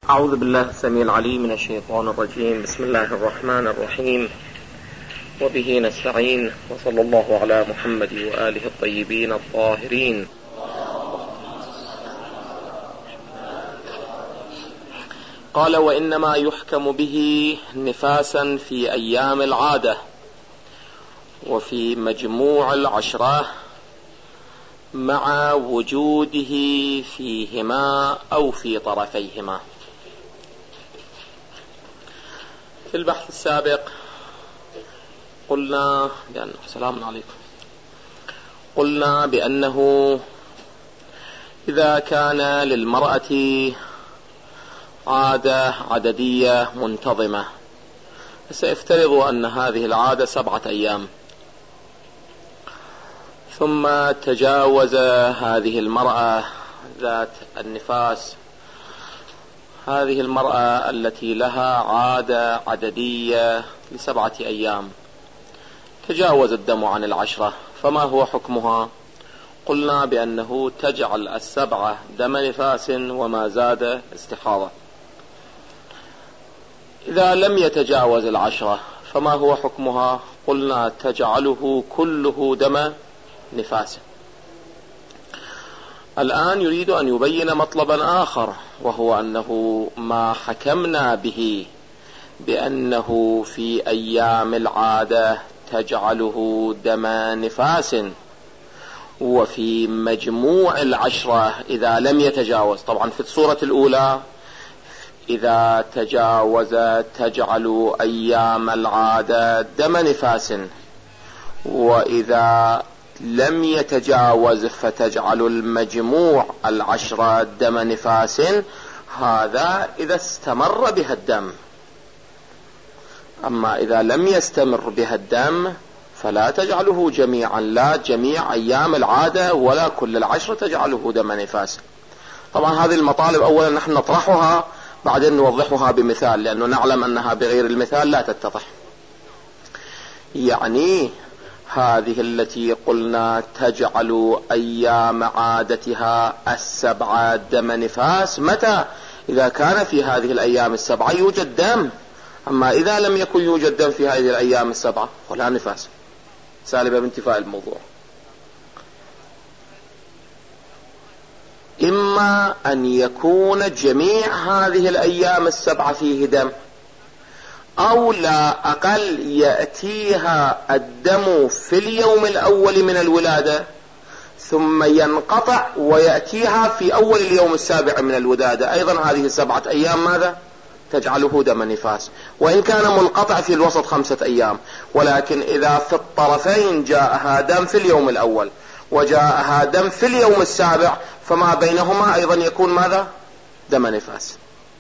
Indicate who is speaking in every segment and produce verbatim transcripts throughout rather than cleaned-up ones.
Speaker 1: أعوذ بالله السميع العليم من الشيطان الرجيم. بسم الله الرحمن الرحيم، وبه نستعين، وصلى الله على محمد وآله الطيبين الطاهرين. قال: وإنما يحكم به نفاسا في أيام العادة وفي مجموع العشرة مع وجوده فيهما أو في طرفيهما. في البحث السابق قلنا بأن السلام عليكم قلنا بأنه إذا كان للمرأة عادة عددية منتظمة، سيفترض أن هذه العادة سبعة أيام، ثم تجاوز هذه المرأة ذات النفاس، هذه المرأة التي لها عادة عددية لسبعة أيام، تجاوز الدم عن العشرة، فما هو حكمها؟ قلنا بأنه تجعل السبعة دم نفاس وما زاد استحاضة. إذا لم يتجاوز العشرة فما هو حكمها؟ قلنا تجعله كله دم نفاس. الآن يريد أن يبين مطلبا آخر، وهو أنه ما حكمنا به بأنه في أيام العادة تجعله دم نفاس، وفي مجموع العشرة إذا لم يتجاوز، طبعا في الصورة الأولى إذا تجاوز تجعل أيام العادة دم نفاس، وإذا لم يتجاوز فتجعل المجموع العشرة دم نفاس. هذا إذا استمر بها الدم، أما إذا لم يستمر بها الدم فلا تجعله جميعا، لا جميع أيام العادة ولا كل العشرة تجعله دم نفاس. طبعا هذه المطالب أولا نحن نطرحها، بعدين نوضحها بمثال، لأنه نعلم أنها بغير المثال لا تتضح. يعني هذه التي قلنا تجعل أيام عادتها السبعة دم نفاس، متى؟ إذا كان في هذه الأيام السبعة يوجد دم، أما إذا لم يكن يوجد دم في هذه الأيام السبعة ولا نفاس، سالبة بانتفاء الموضوع. إما أن يكون جميع هذه الأيام السبعة فيه دم، أو لا أقل يأتيها الدم في اليوم الأول من الولادة ثم ينقطع ويأتيها في أول اليوم السابع من الولادة، أيضا هذه سبعة أيام ماذا؟ تجعله دم نفاس، وإن كان منقطع في الوسط خمسة أيام، ولكن إذا في الطرفين جاءها دم في اليوم الأول وجاءها دم في اليوم السابع، فما بينهما أيضا يكون ماذا؟ دم نفاس.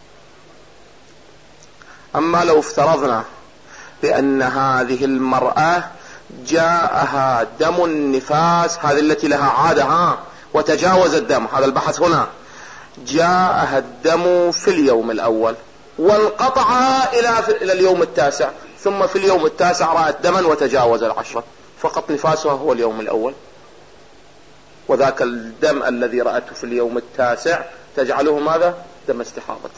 Speaker 1: أما لو افترضنا بأن هذه المرأة جاءها دم النفاس، هذه التي لها عادة ها وتجاوز الدم، هذا البحث هنا، جاءها الدم في اليوم الأول وانقطع إلى إلى اليوم التاسع، ثم في اليوم التاسع رأت دما وتجاوز العشرة، فقط نفاسها هو اليوم الأول، وذاك الدم الذي رأته في اليوم التاسع تجعله ماذا؟ دم استحاضة.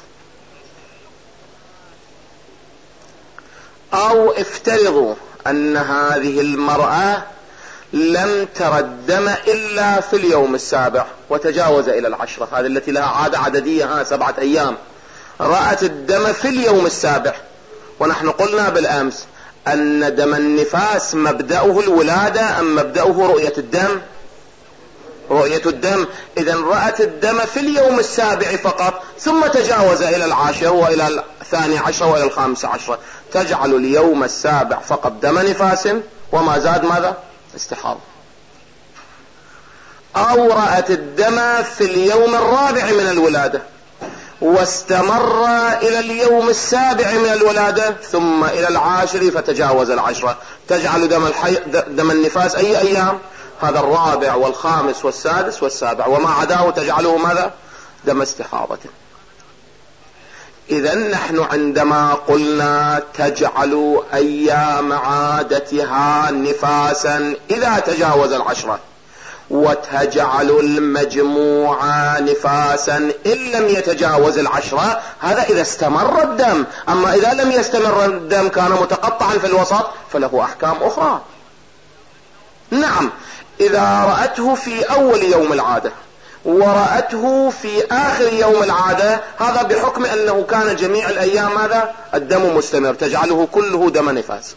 Speaker 1: أو افترضوا أن هذه المرأة لم تر الدم إلا في اليوم السابع وتجاوز إلى العشرة، هذه التي لها عادة عددية ها سبعة أيام، رأت الدم في اليوم السابع، ونحن قلنا بالأمس أن دم النفاس مبدأه الولادة أم مبدأه رؤية الدم؟ رؤية الدم. إذن رأت الدم في اليوم السابع فقط، ثم تجاوز إلى العاشر وإلى الثاني عشر وإلى الخامس عشر، تجعل اليوم السابع فقط دم نفاس وما زاد ماذا؟ استحاضة. أو رأت الدم في اليوم الرابع من الولادة واستمر إلى اليوم السابع من الولادة ثم إلى العاشر فتجاوز العشرة، تجعل دم, الحي... دم النفاس أي أيام؟ هذا الرابع والخامس والسادس والسابع، وما عداه تجعله ماذا؟ دم استحاضة. إذن نحن عندما قلنا تجعل أيام عادتها نفاسا إذا تجاوز العشرة، وتجعل المجموع نفاسا إن لم يتجاوز العشرة. هذا إذا استمر الدم. أما إذا لم يستمر الدم كان متقطعا في الوسط فله أحكام أخرى. نعم، إذا رأته في أول يوم العادة ورأته في آخر يوم العادة، هذا بحكم أنه كان جميع الأيام هذا الدم مستمر، تجعله كله دم نفاس.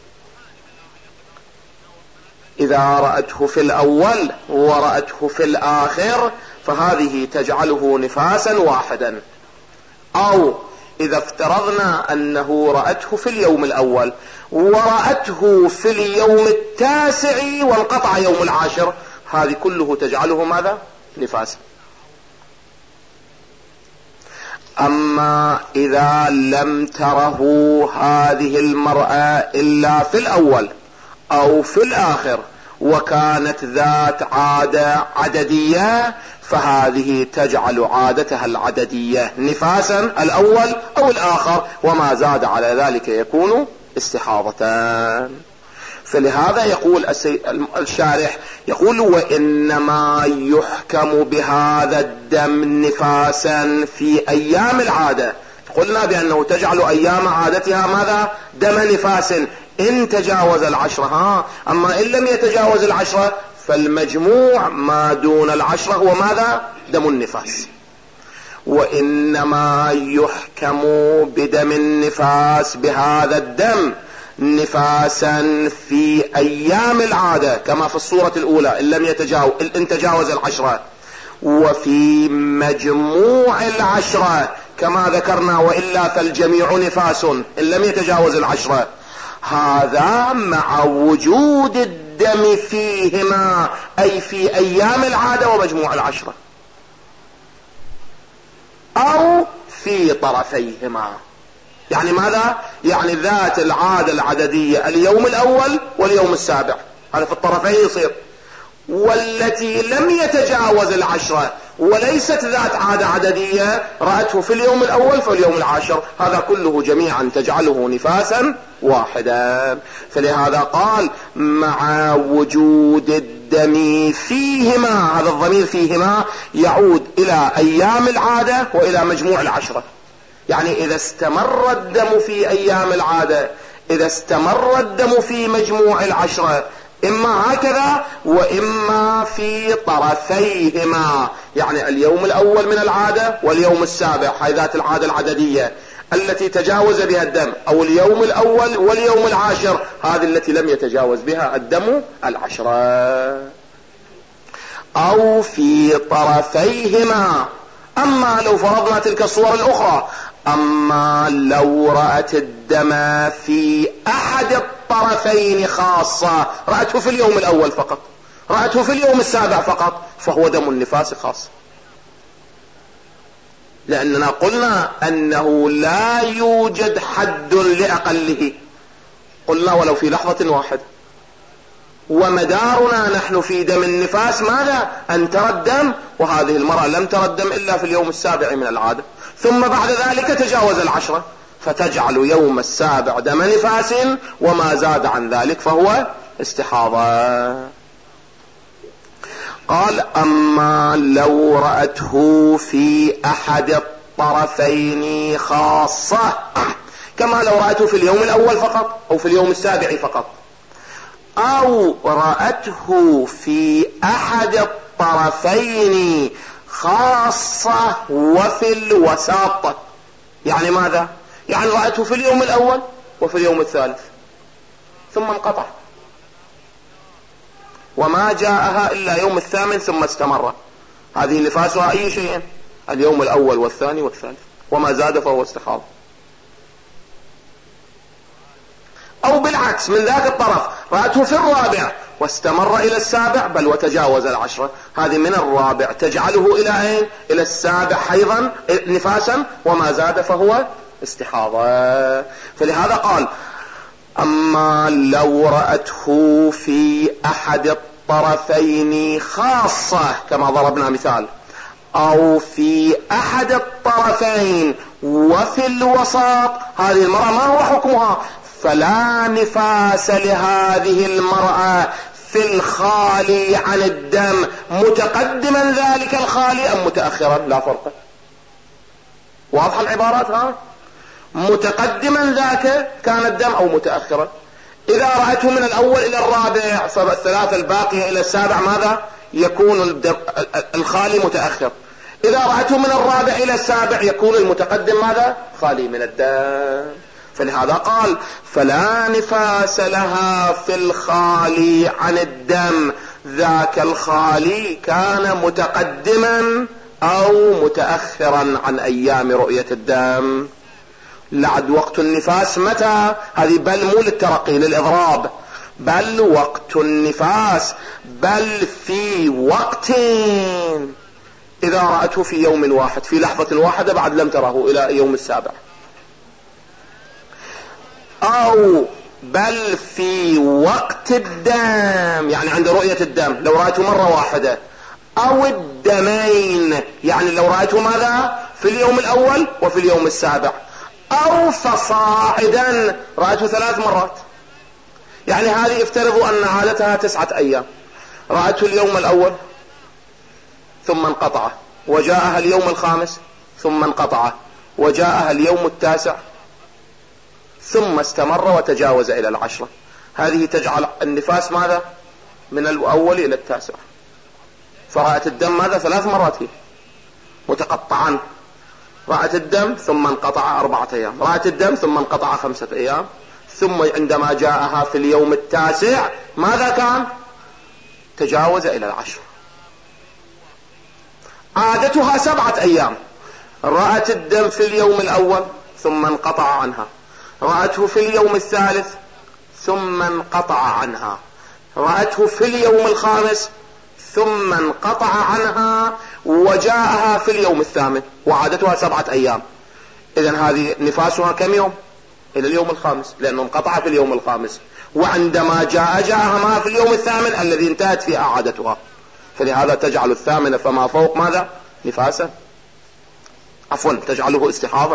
Speaker 1: إذا رأته في الأول ورأته في الآخر فهذه تجعله نفاسا واحدا. أو إذا افترضنا أنه رأته في اليوم الأول ورأته في اليوم التاسع وانقطع يوم العاشر، هذه كله تجعله ماذا؟ نفاسا. أما إذا لم تره هذه المرأة إلا في الأول أو في الآخر وكانت ذات عادة عددية، فهذه تجعل عادتها العددية نفاسا الأول أو الآخر، وما زاد على ذلك يكون استحاضتان. فلهذا يقول الشارح يقول: وإنما يحكم بهذا الدم نفاسا في أيام العادة. قلنا بأنه تجعل أيام عادتها ماذا؟ دم نفاس إن تجاوز العشرة. ها أما إن لم يتجاوز العشرة فالمجموع ما دون العشرة هو ماذا؟ دم النفاس. وإنما يحكم بدم النفاس بهذا الدم نفاسا في أيام العادة كما في الصورة الأولى إن لم يتجاوز إن تجاوز العشرة، وفي مجموع العشرة كما ذكرنا وإلا فالجميع نفاس إن لم يتجاوز العشرة. هذا مع وجود الدم فيهما، أي في أيام العادة ومجموع العشرة، أو في طرفيهما. يعني ماذا؟ يعني ذات العادة العددية اليوم الأول واليوم السابع، هذا في الطرفين يصير. والتي لم يتجاوز العشرة وليست ذات عادة عددية رأته في اليوم الأول فاليوم العاشر، هذا كله جميعا تجعله نفاسا واحدا. فلهذا قال: مع وجود الدم فيهما. هذا الضمير فيهما يعود إلى أيام العادة وإلى مجموع العشرة. يعني إذا استمر الدم في أيام العادة، إذا استمر الدم في مجموع العشرة، إما هكذا وإما في طرفيهما، يعني اليوم الأول من العادة واليوم السابع، هاي ذات العادة العددية التي تجاوز بها الدم، أو اليوم الأول واليوم العاشر، هذه التي لم يتجاوز بها الدم العشرة، أو في طرفيهما. أما لو فرضنا تلك الصور الأخرى، أما لو رأت الدم في أحد الطرفين خاصة، رأته في اليوم الأول فقط، رأته في اليوم السابع فقط، فهو دم النفاس خاص. لأننا قلنا أنه لا يوجد حد لأقله، قلنا ولو في لحظة واحدة. ومدارنا نحن في دم النفاس ماذا؟ أن ترى الدم، وهذه المرأة لم ترى الدم إلا في اليوم السابع من العادة، ثم بعد ذلك تجاوز العشرة، فتجعل يوم السابع دم نفاس، وما زاد عن ذلك فهو استحاضة. قال: أما لو رأته في أحد الطرفين خاصة، كما لو رأته في اليوم الأول فقط أو في اليوم السابع فقط، أو رأته في أحد الطرفين خاصة وفي الوساطة. يعني ماذا؟ يعني رأته في اليوم الأول وفي اليوم الثالث ثم انقطع، وما جاءها إلا يوم الثامن ثم استمر، هذه نفاسها أي شيء، اليوم الأول والثاني والثالث، وما زاد فهو استحاضة. أو بالعكس من ذاك الطرف، رأته في الرابع واستمر إلى السابع بل وتجاوز العشرة، هذه من الرابع تجعله إلى أين؟ إلى السابع أيضا نفاسا، وما زاد فهو استحاضة. فلهذا قال: أما لو رأته في أحد الطرفين خاصة كما ضربنا مثال، أو في أحد الطرفين وفي الوسط، هذه المرأة ما هو حكمها؟ فلا نفاس لهذه المرأة في الخالي عن الدم متقدما ذلك الخالي أم متأخرا؟ لا فرق. واضح العبارات ها؟ متقدما ذاك كان الدم أو متأخرا. إذا رأته من الأول إلى الرابع فالثلاثة الباقية إلى السابع ماذا؟ يكون الخالي متأخر. إذا رأته من الرابع إلى السابع يكون المتقدم ماذا؟ خالي من الدم. فلهذا قال فلا نفاس لها في الخالي عن الدم، ذاك الخالي كان متقدما أو متأخرا عن أيام رؤية الدم. لعد وقت النفاس متى؟ هذه بل مو للترقي للإضراب، بل وقت النفاس بل في وقت إذا رأته في يوم واحد، في لحظة واحدة بعد لم تره إلى يوم السابع، أو بل في وقت الدم يعني عند رؤية الدم لو رأته مرة واحدة، أو الدمين يعني لو رأته ماذا؟ في اليوم الأول وفي اليوم السابع، أو فصاعدا رأته ثلاث مرات. يعني هذه افترضوا أن عادتها تسعة أيام، رأته اليوم الأول ثم انقطع، وجاءها اليوم الخامس ثم انقطع، وجاءها اليوم التاسع ثم استمر وتجاوز إلى العشرة. هذه تجعل النفاس ماذا؟ من الأول إلى التاسع. فرأت الدم ماذا؟ ثلاث مرات هي متقطعا. رأت الدم ثم انقطع أربعة أيام، رأت الدم ثم انقطع خمسة أيام، ثم عندما جاءها في اليوم التاسع ماذا كان؟ تجاوز إلى العشرة. عادتها سبعة أيام، رأت الدم في اليوم الأول ثم انقطع عنها، رأته في اليوم الثالث ثم انقطع عنها، رأته في اليوم الخامس ثم انقطع عنها، وجاءها في اليوم الثامن، وعادتها سبعة أيام. إذن هذه نفاسها كم يوم؟ إلى اليوم الخامس، لأنه انقطع في اليوم الخامس، وعندما جاء جاءها ما في اليوم الثامن الذي انتهت فيه عادتها. فلهذا تجعل الثامنة فما فوق ماذا؟ نفاسا، عفوا تجعله استحاضة.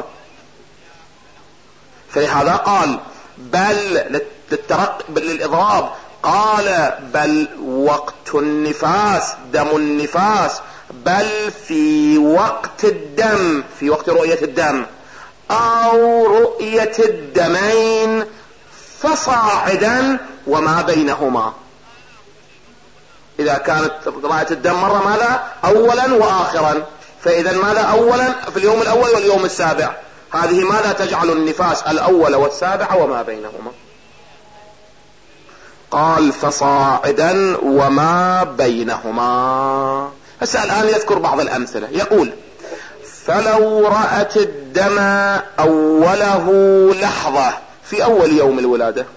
Speaker 1: فلهذا قال بل للترق بل للإضراب، قال بل وقت النفاس دم النفاس بل في وقت الدم، في وقت رؤية الدم، أو رؤية الدمين فصاعدا وما بينهما. إذا كانت رأية الدم مرة ماذا؟ أولا وآخرا، فإذا ماذا؟ أولا في اليوم الأول واليوم السابع، هذه ماذا تجعل النفاس؟ الأول والسابع وما بينهما. قال فصاعدا وما بينهما. هسه الآن يذكر بعض الأمثلة، يقول فلو رأت الدم أوله لحظة في أول يوم الولادة،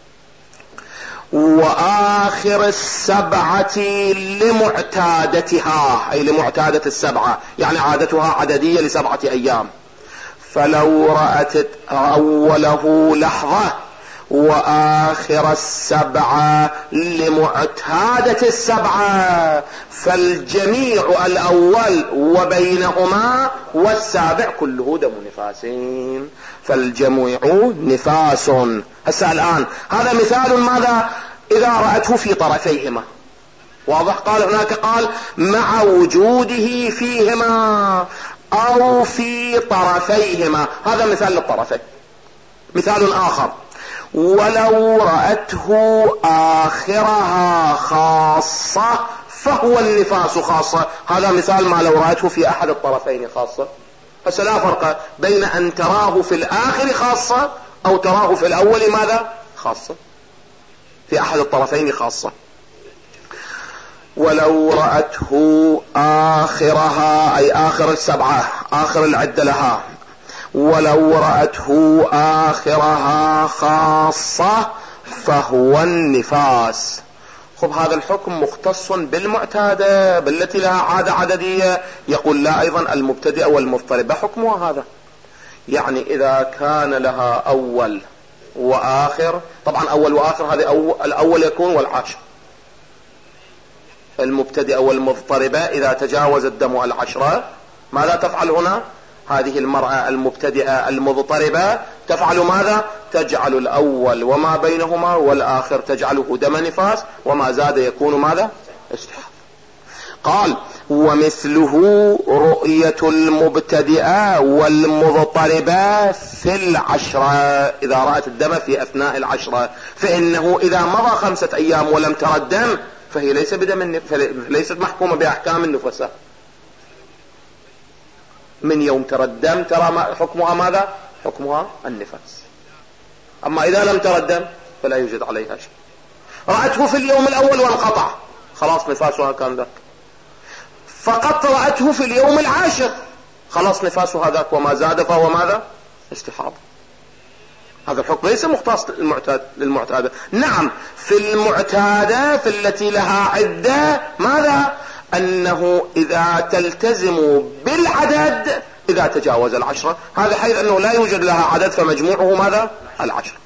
Speaker 1: وآخر السبعة لمعتادتها، أي لمعتادة السبعة يعني عادتها عددية لسبعة أيام. فلو رأت أوله لحظة وآخر السبعة لمعتادة السبعة، فالجميع الأول وبينهما والسابع كله دم نفاسين، فالجميع نفاس. هسه الآن هذا مثال ماذا؟ إذا رأته في طرفيهما، واضح؟ قال هناك قال مع وجوده فيهما أو في طرفيهما، هذا مثال للطرفين. مثال آخر ولو رأته آخرها خاصة فهو النفاس خاصة، هذا مثال ما لو رأته في أحد الطرفين خاصة. فلا فرق بين أن تراه في الآخر خاصة أو تراه في الأول ماذا؟ خاصة، في أحد الطرفين خاصة. ولو رأته آخرها أي آخر السبعة، آخر العدة لها، ولو رأته آخرها خاصة فهو النفاس. خب هذا الحكم مختص بالمعتادة بالتي لها عادة عددية. يقول لا، أيضا المبتدئة والمضطربة حكمها هذا، يعني إذا كان لها أول وآخر، طبعا أول وآخر هذه أول، الأول يكون والعاشر. المبتدئة والمضطربة إذا تجاوز الدم العشرة ماذا تفعل هنا؟ هذه المرأة المبتدئة المضطربة تفعل ماذا؟ تجعل الأول وما بينهما والآخر تجعله دم نفاس، وما زاد يكون ماذا؟ استحاضة. قال ومثله رؤية المبتدئة والمضطربة في العشرة، إذا رأت الدم في أثناء العشرة فإنه إذا مضى خمسة أيام ولم ترى الدم فهي ليس بدم، ليست محكومة بأحكام النفساء. من يوم ترى الدم ترى حكمها ماذا؟ حكمها النفاس. أما إذا لم ترى الدم فلا يوجد عليها شيء. رأته في اليوم الأول وانقطع، خلاص نفاسها كان ذاك. فقط رأته في اليوم العاشر، خلاص نفاسها ذاك، وما زاد فهو ماذا؟ استحاضة. هذا الحكم ليس مختص للمعتاد للمعتادة. نعم في المعتادة في التي لها عدة ماذا؟ أنه إذا تلتزم بالعدد إذا تجاوز العشرة، هذا حيث أنه لا يوجد لها عدد فمجموعه ماذا؟ العشرة.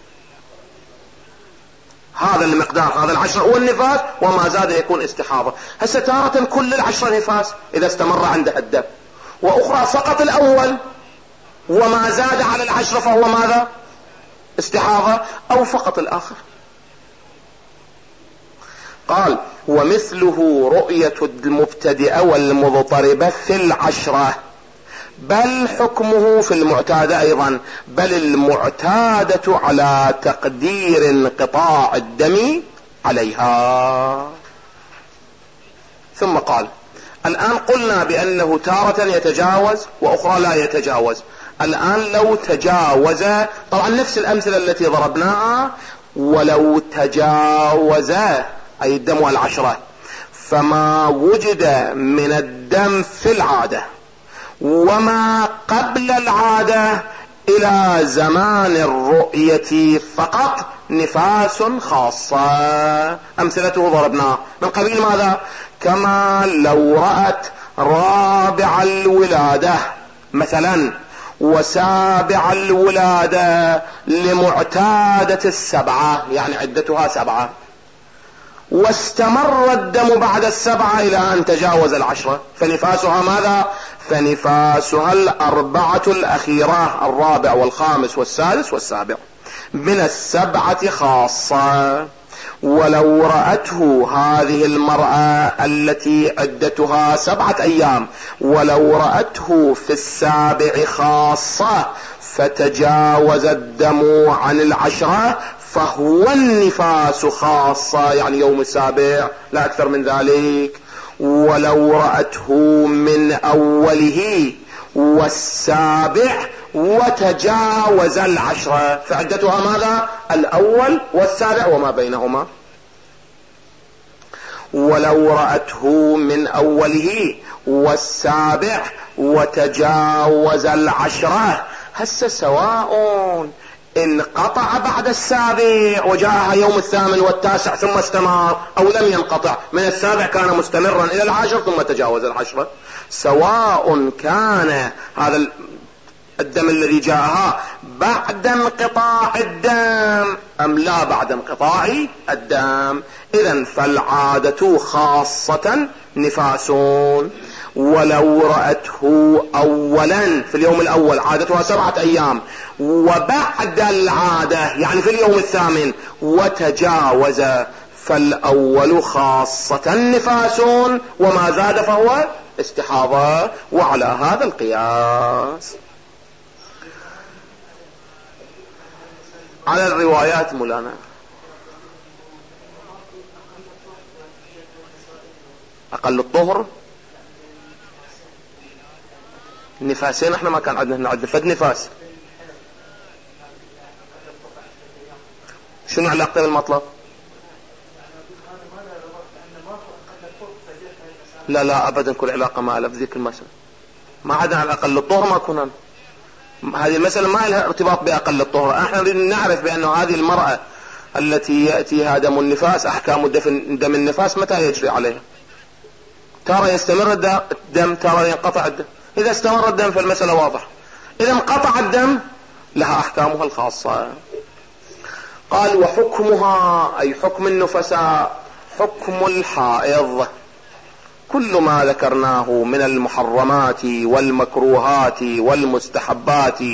Speaker 1: هذا المقدار، هذا العشرة هو النفاس، وما زاد يكون استحاضة. هسه تارة كل العشرة نفاس إذا استمر عندها الدم، وأخرى فقط الأول وما زاد على العشرة فهو ماذا؟ استحاضة، أو فقط الآخر. قال ومثله رؤية المبتدئة والمضطربة في العشرة، بل حكمه في المعتادة أيضا، بل المعتادة على تقدير انقطاع الدم عليها. ثم قال الآن قلنا بأنه تارة يتجاوز وأخرى لا يتجاوز. الآن لو تجاوز، طبعا نفس الأمثلة التي ضربناها، ولو تجاوز أي الدم والعشرة فما وجد من الدم في العادة وما قبل العادة إلى زمان الرؤية فقط نفاس خاصة. أمثلته ضربناه من قبيل ماذا؟ كما لو رأت رابع الولادة مثلا وسابع الولادة لمعتادة السبعة، يعني عدتها سبعة، واستمر الدم بعد السبعة إلى أن تجاوز العشرة، فنفاسها ماذا؟ فنفاسها الأربعة الأخيرة، الرابع والخامس والسادس والسابع من السبعة خاصة. ولو رأته هذه المرأة التي عدتها سبعة أيام، ولو رأته في السابع خاصة فتجاوز الدم عن العشرة فهو النفاس خاصة، يعني يوم السابع لا أكثر من ذلك. ولو رأته من أوله والسابع وتجاوز العشرة فعدتها ماذا؟ الأول والسابع وما بينهما. ولو رأته من أوله والسابع وتجاوز العشرة، هسه سواء انقطع بعد السابع وجاءها يوم الثامن والتاسع ثم استمر، أو لم ينقطع، من السابع كان مستمرا إلى العاشر ثم تجاوز العشرة، سواء كان هذا الدم الذي جاءها بعد انقطاع الدم أم لا بعد انقطاع الدم. إذن فالعادة خاصة نفاس. ولو رأته أولا في اليوم الأول عادتها سبعة أيام، وبعد العادة يعني في اليوم الثامن وتجاوز، فالأول خاصة نفاس وما زاد فهو استحاضة. وعلى هذا القياس على الروايات مولانا أقل الطهر نفاسين، احنا ما كان عندنا عندنا فد نفاس. شنو علاقته بالمطلب؟ لا لا ابدا كل علاقة ما لها بذيك المسألة، ما عدا على اقل الطهر ما كنا، هذه المسألة ما لها ارتباط باقل الطهر. احنا نريد نعرف بانه هذه المرأة التي يأتيها دم النفاس احكام دم النفاس متى يجري عليها؟ ترى يستمر الدم، ترى ينقطع الدم. إذا استمر الدم فالمسألة واضحة، إذا انقطع الدم لها أحكامها الخاصة. قال وحكمها أي حكم النفساء حكم الحائض، كل ما ذكرناه من المحرمات والمكروهات والمستحبات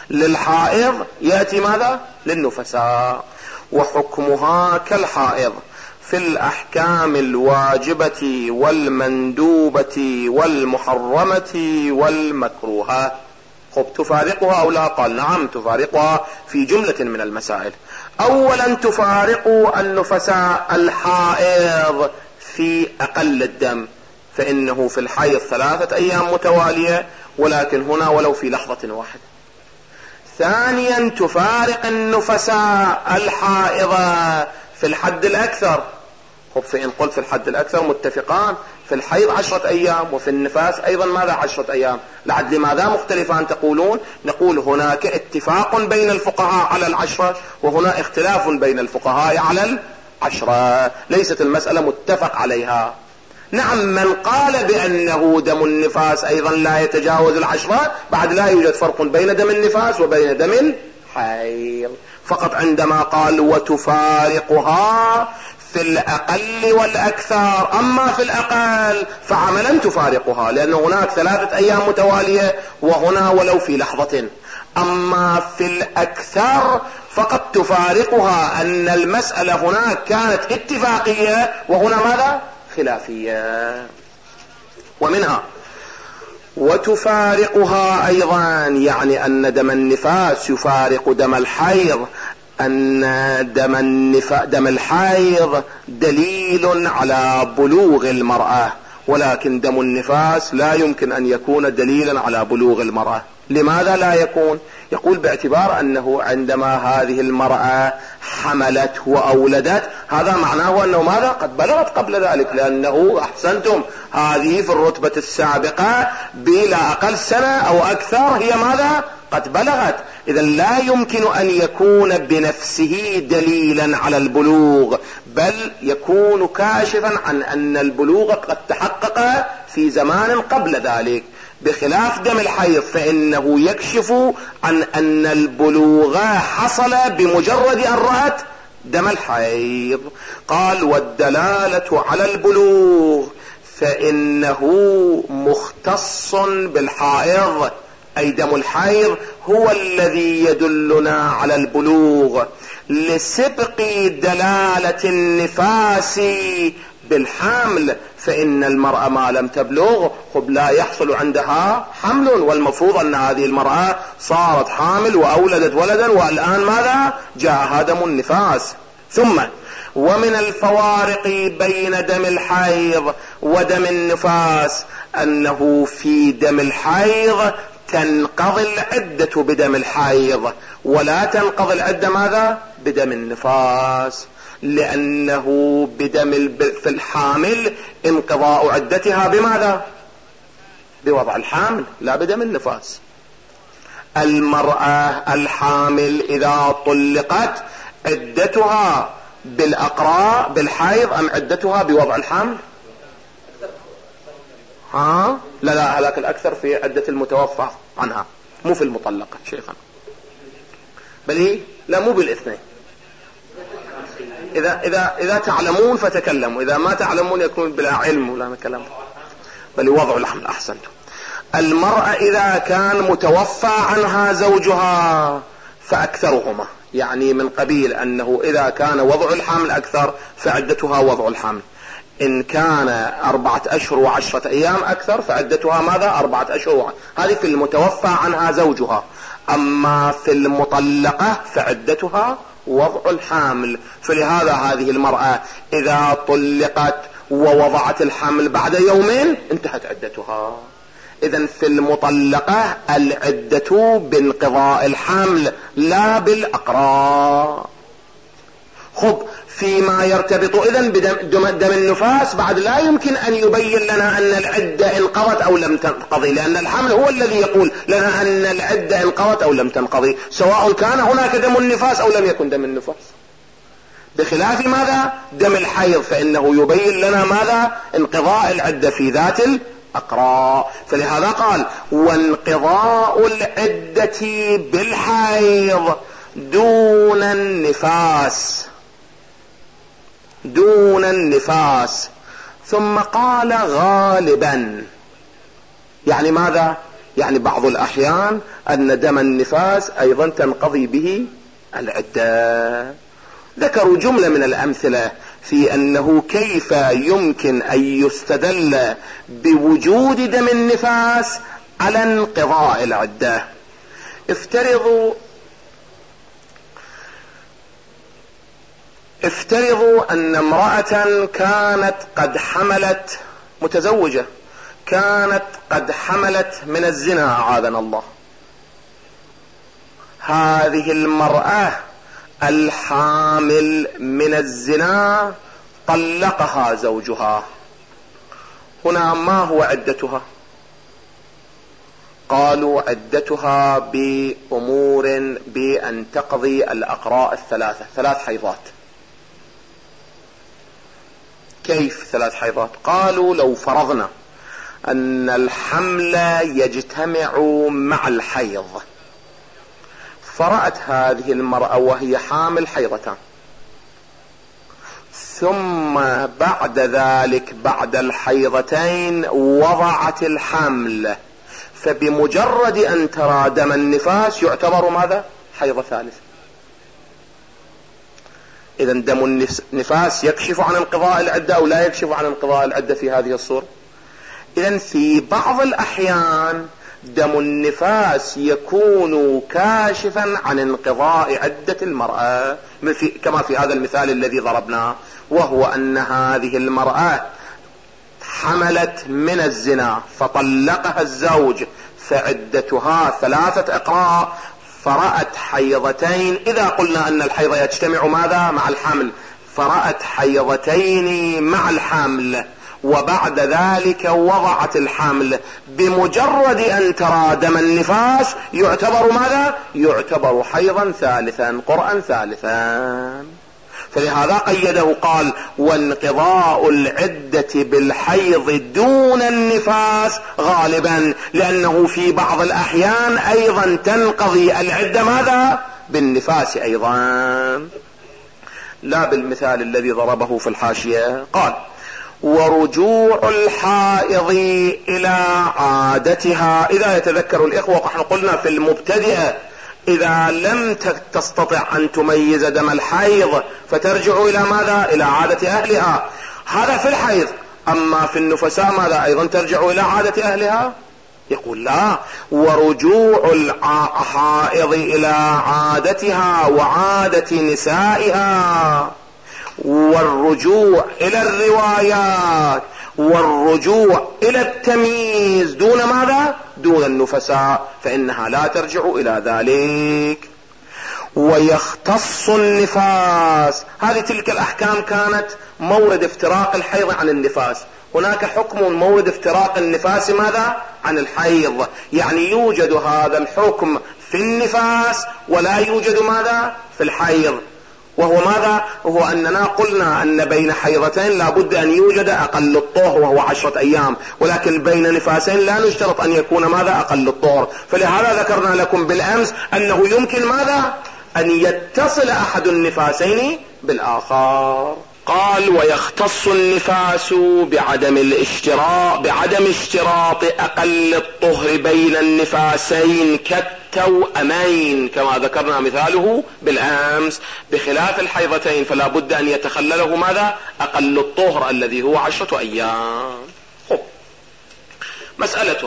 Speaker 1: للحائض يأتي ماذا؟ للنفساء. وحكمها كالحائض في الأحكام الواجبة والمندوبة والمحرمة والمكروهة. خب تفارقها أو لا؟ قال نعم تفارقها في جملة من المسائل. أولا تفارق النفساء الحائض في أقل الدم، فإنه في الحيض ثلاثة أيام متوالية، ولكن هنا ولو في لحظة واحدة. ثانيا تفارق النفساء الحائضة في الحد الأكثر. خب فإن قلت في الحد الأكثر متفقان، في الحيض عشرة أيام وفي النفاس أيضا ماذا؟ عشرة أيام. لعد لماذا مختلفان تقولون؟ نقول هناك اتفاق بين الفقهاء على العشرة، وهنا اختلاف بين الفقهاء على العشرة، ليست المسألة متفق عليها. نعم من قال بأنه دم النفاس أيضا لا يتجاوز العشرة، بعد لا يوجد فرق بين دم النفاس وبين دم الحيض، فقط عندما قال وتفارقها في الأقل والأكثر. أما في الأقل فعملا تفارقها، لأن هناك ثلاثة أيام متوالية وهنا ولو في لحظة. أما في الأكثر فقد تفارقها، أن المسألة هناك كانت اتفاقية وهنا ماذا؟ خلافية. ومنها وتفارقها أيضا، يعني أن دم النفاس يفارق دم الحيض، أن دم, النفا دم الحيض دليل على بلوغ المرأة، ولكن دم النفاس لا يمكن أن يكون دليلا على بلوغ المرأة. لماذا لا يكون؟ يقول باعتبار أنه عندما هذه المرأة حملت وأولدت، هذا معناه أنه ماذا؟ قد بلغت قبل ذلك، لأنه أحسنتم هذه في الرتبة السابقة بلا أقل سنة أو أكثر هي ماذا؟ قد بلغت. إذا لا يمكن أن يكون بنفسه دليلا على البلوغ، بل يكون كاشفا عن أن البلوغ قد تحقق في زمان قبل ذلك، بخلاف دم الحيض فإنه يكشف عن أن البلوغ حصل بمجرد أن رأت دم الحيض. قال والدلالة على البلوغ فإنه مختص بالحائض، أي دم الحيض هو الذي يدلنا على البلوغ، لسبق دلالة النفاس بالحمل، فإن المرأة ما لم تبلغ خب لا يحصل عندها حمل، والمفروض أن هذه المرأة صارت حامل وأولدت ولدا، والآن ماذا؟ جاءها دم النفاس. ثم ومن الفوارق بين دم الحيض ودم النفاس أنه في دم الحيض تنقضي العدة بدم الحيض، ولا تنقضي العدة ماذا؟ بدم النفاس، لأنه بدم في الحامل انقضاء عدتها بماذا؟ بوضع الحامل، لا بدم النفاس. المرأة الحامل إذا طلقت عدتها بالأقراء بالحيض أم عدتها بوضع الحمل؟ ها؟ لا لا هلاك الأكثر في عدة المتوفى عنها، مو في المطلقة شيخا، بل هي لا مو بالاثنين. إذا إذا إذا تعلمون فتكلموا، إذا ما تعلمون يكون بلا علم ولا كلام، بل وضع الحمل. أحسنتم. المرأة إذا كان متوفى عنها زوجها فأكثرهما، يعني من قبيل أنه إذا كان وضع الحمل أكثر فعدتها وضع الحمل، إن كان أربعة أشهر وعشرة أيام أكثر فعدتها ماذا؟ أربعة أشهر. هذه في المتوفى عنها زوجها. أما في المطلقة فعدتها وضع الحامل. فلهذا هذه المرأة إذا طلقت ووضعت الحمل بعد يومين انتهت عدتها. إذن في المطلقة العدة بانقضاء الحمل لا بالأقراء. خب فيما يرتبط إذن بدم دم النفاس بعد لا يمكن أن يبين لنا أن العدة انقضت أو لم تنقضي، لأن الحمل هو الذي يقول لنا أن العدة انقضت أو لم تنقضي، سواء كان هناك دم النفاس أو لم يكن دم النفاس. بخلاف ماذا؟ دم الحيض فإنه يبين لنا ماذا؟ انقضاء العدة في ذات الأقراء. فلهذا قال وانقضاء العدة بالحيض دون النفاس، دون النفاس. ثم قال غالبا، يعني ماذا؟ يعني بعض الأحيان أن دم النفاس أيضا تنقضي به العدة. ذكروا جملة من الأمثلة في أنه كيف يمكن أن يستدل بوجود دم النفاس على انقضاء العدة. افترضوا افترضوا أن امرأة كانت قد حملت، متزوجة، كانت قد حملت من الزنا أعاذنا الله. هذه المرأة الحامل من الزنا طلقها زوجها، هنا ما هو عدتها؟ قالوا عدتها بأمور بأن تقضي الأقراء الثلاثة، ثلاث حيضات. كيف ثلاث حيضات؟ قالوا لو فرضنا أن الحمل يجتمع مع الحيض، فرأت هذه المرأة وهي حامل حيضتان، ثم بعد ذلك بعد الحيضتين وضعت الحمل، فبمجرد أن ترى دم النفاس يعتبر ماذا؟ حيض ثالث. إذا دم النفاس يكشف عن انقضاء العدة أو لا يكشف عن انقضاء العدة في هذه الصورة؟ إذا في بعض الأحيان دم النفاس يكون كاشفا عن انقضاء عدة المرأة، كما في هذا المثال الذي ضربناه، وهو أن هذه المرأة حملت من الزنا فطلقها الزوج، فعدتها ثلاثة أقراء، فرأت حيضتين. إذا قلنا أن الحيض يجتمع ماذا؟ مع الحمل، فرأت حيضتين مع الحمل، وبعد ذلك وضعت الحمل، بمجرد أن ترى دم النفاس يعتبر ماذا؟ يعتبر حيضا ثالثا، قرآن ثالثا. فلهذا قيده قال وانقضاء العدة بالحيض دون النفاس غالبا، لأنه في بعض الأحيان أيضا تنقضي العدة ماذا؟ بالنفاس أيضا، لا بالمثال الذي ضربه في الحاشية. قال ورجوع الحائض إلى عادتها. إذا يتذكر الإخوة نحن قلنا في المبتدئة إذا لم تستطع أن تميز دم الحيض فترجع إلى ماذا؟ إلى عادة أهلها، هذا في الحيض. أما في النفساء ماذا؟ أيضا ترجع إلى عادة أهلها؟ يقول لا، ورجوع الحائض إلى عادتها وعادة نسائها، والرجوع إلى الروايات، والرجوع إلى التمييز دون ماذا؟ دون النفساء، فإنها لا ترجع إلى ذلك. ويختص النفاس، هذه تلك الأحكام كانت مورد افتراق الحيض عن النفاس. هناك حكم مورد افتراق النفاس ماذا؟ عن الحيض، يعني يوجد هذا الحكم في النفاس ولا يوجد ماذا؟ في الحيض. وهو ماذا؟ وهو أننا قلنا أن بين حيضتين لابد أن يوجد أقل الطهر وهو عشرة أيام، ولكن بين نفاسين لا نشترط أن يكون ماذا؟ أقل الطهر. فلهذا ذكرنا لكم بالأمس أنه يمكن ماذا؟ أن يتصل أحد النفاسين بالآخر. قال ويختص النفاس بعدم الاشتراط بعدم اشتراط أقل الطهر بين النفاسين كالتوأمين، كما ذكرنا مثاله بالأمس، بخلاف الحيضتين فلا بد أن يتخلله ماذا؟ أقل الطهر الذي هو عشرة أيام. خب. مسألة،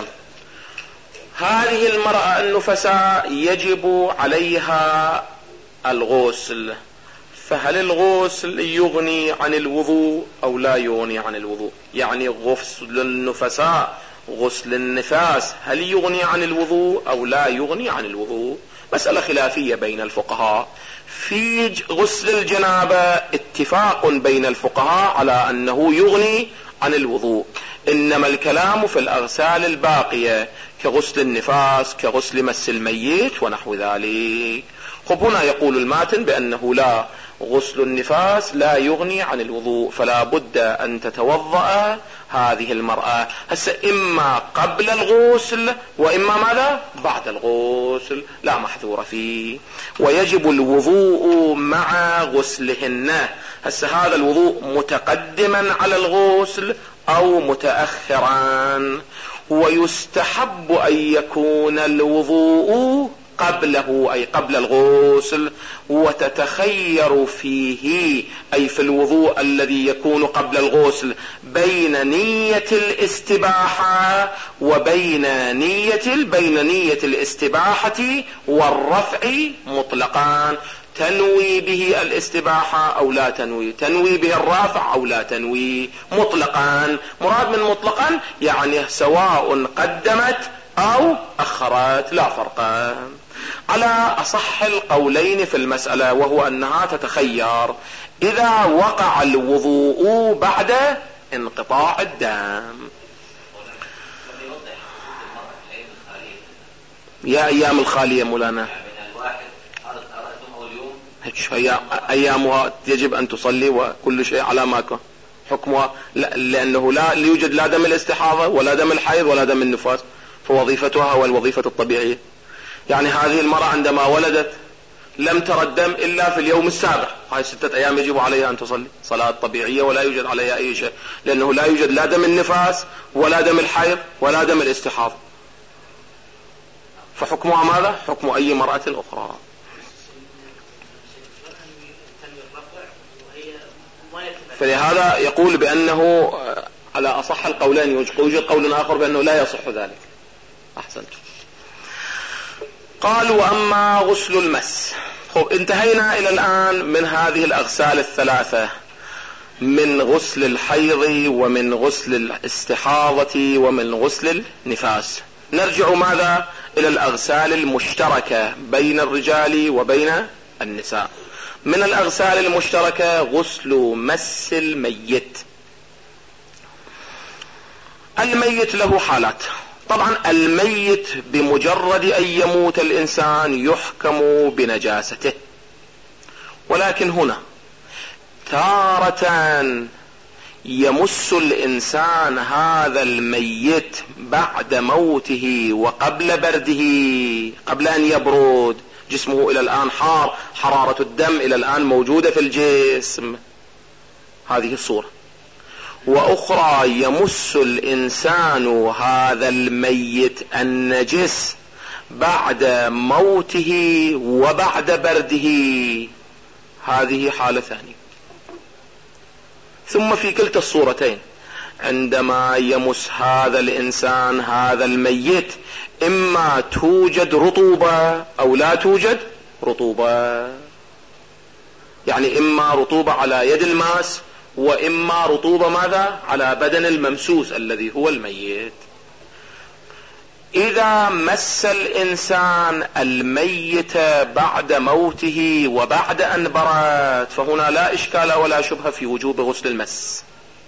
Speaker 1: هذه المرأة النفساء يجب عليها الغسل، فهل الغسل يغني عن الوضوء أو لا يغني عن الوضوء؟ يعني غسل النفساء، غسل النفاس، هل يغني عن الوضوء أو لا يغني عن الوضوء؟ مسألة خلافية بين الفقهاء. في غسل الجنابة اتفاق بين الفقهاء على أنه يغني عن الوضوء، إنما الكلام في الأغسال الباقية كغسل النفاس، كغسل مس الميت ونحو ذلك. خب هنا يقول الماتن بأنه لا، غسل النفاس لا يغني عن الوضوء، فلا بد أن تتوضأ هذه المرأة هسه إما قبل الغسل وإما ماذا؟ بعد الغسل، لا محذور فيه. ويجب الوضوء مع غسلهن، هسه هذا الوضوء متقدما على الغسل أو متأخرا. ويستحب أن يكون الوضوء قبله أي قبل الغسل، وتتخير فيه أي في الوضوء الذي يكون قبل الغسل بين نية الاستباحة وبين نية بين نية الاستباحة والرفع مطلقا، تنوي به الاستباحة أو لا تنوي، تنوي به الرافع أو لا تنوي مطلقا. مراد من مطلقا يعني سواء قدمت أو أخرت لا فرق، على أصح القولين في المسألة، وهو أنها تتخير إذا وقع الوضوء بعد انقطاع الدم. يا أيام الخالية مولانا أيامها يجب أن تصلي وكل شيء على ما كان حكمها، لأنه لا يوجد لا دم الاستحاضة ولا دم الحيض ولا دم النفاس، فوظيفتها هو الوظيفة الطبيعية. يعني هذه المرأة عندما ولدت لم ترى الدم إلا في اليوم السابع، هاي ستة أيام يجب عليها أن تصلي صلاة طبيعية ولا يوجد عليها أي شيء، لأنه لا يوجد لا دم النفاس ولا دم الحيض ولا دم الاستحاضة، فحكمها ماذا؟ حكم أي مرأة أخرى. فلهذا يقول بأنه على أصح القولين، يوجد قول آخر بأنه لا يصح ذلك. أحسنت. قال وأما غسل المس. خب انتهينا إلى الآن من هذه الأغسال الثلاثة، من غسل الحيض ومن غسل الاستحاضة ومن غسل النفاس. نرجع ماذا؟ إلى الأغسال المشتركة بين الرجال وبين النساء. من الأغسال المشتركة غسل مس الميت. الميت له حالات. طبعا الميت بمجرد أن يموت الإنسان يحكم بنجاسته، ولكن هنا تارة يمس الإنسان هذا الميت بعد موته وقبل برده، قبل أن يبرد جسمه، إلى الآن حار، حرارة الدم إلى الآن موجودة في الجسم، هذه الصورة. وأخرى يمس الإنسان هذا الميت النجس بعد موته وبعد برده، هذه حالة ثانية. ثم في كلتا الصورتين عندما يمس هذا الإنسان هذا الميت إما توجد رطوبة أو لا توجد رطوبة، يعني إما رطوبة على يد الماس وإما رطوبة ماذا؟ على بدن الممسوس الذي هو الميت. إذا مس الإنسان الميت بعد موته وبعد أن برد فهنا لا إشكال ولا شبهة في وجوب غسل المس.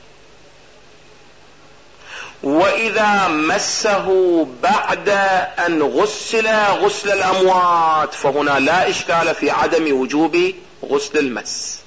Speaker 1: وإذا مسه بعد أن غسل غسل الأموات فهنا لا إشكال في عدم وجوب غسل المس.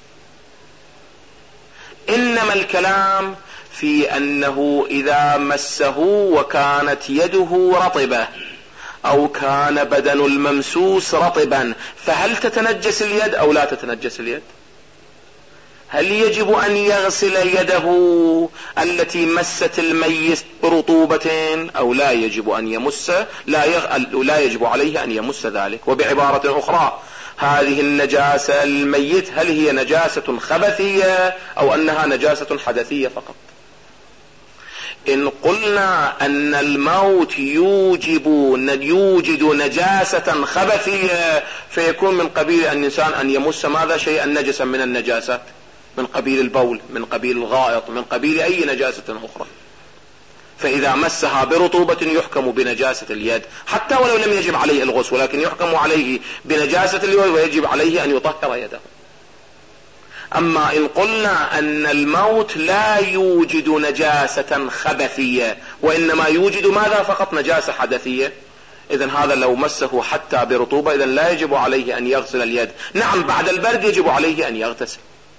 Speaker 1: إنما الكلام في أنه إذا مسه وكانت يده رطبة أو كان بدن الممسوس رطبا فهل تتنجس اليد أو لا تتنجس اليد؟ هل يجب أن يغسل يده التي مست الميت برطوبة أو لا يجب أن يمس؟ لا, يغ... لا يجب عليه أن يمس ذلك. وبعبارة أخرى هذه النجاسة الميت هل هي نجاسة خبثية أو أنها نجاسة حدثية فقط؟ إن قلنا أن الموت يوجب يوجد نجاسة خبثية فيكون من قبيل أن الإنسان أن يمس ماذا؟ شيئا نجسا من النجاسات، من قبيل البول، من قبيل الغائط، من قبيل أي نجاسة أخرى. فإذا مسها برطوبة يحكم بنجاسة اليد حتى ولو لم يجب عليه الغسل، ولكن يحكم عليه بنجاسة اليد ويجب عليه أن يطهر يده. أما إن قلنا أن الموت لا يوجد نجاسة خبثية وإنما يوجد ماذا؟ فقط نجاسة حدثية، إذن هذا لو مسه حتى برطوبة إذن لا يجب عليه أن يغسل اليد. نعم بعد البرد يجب عليه أن يغتسل.